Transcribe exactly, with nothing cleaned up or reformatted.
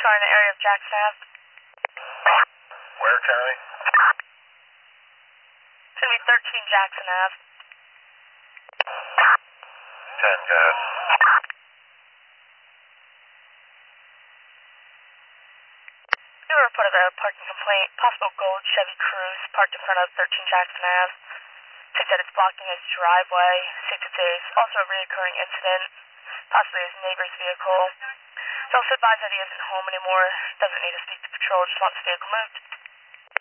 car in the area of Jackson Ave. Where, County? It's going to be thirteen Jackson Ave. ten, go ahead. We were reported a parking complaint. Possible gold Chevy Cruze parked in front of thirteen Jackson Ave. Seems that it's blocking his driveway. Seems it's also a reoccurring incident. Possibly his neighbor's vehicle. He's also advised that he isn't home anymore. Doesn't need to speak to patrol. Just wants the vehicle moved.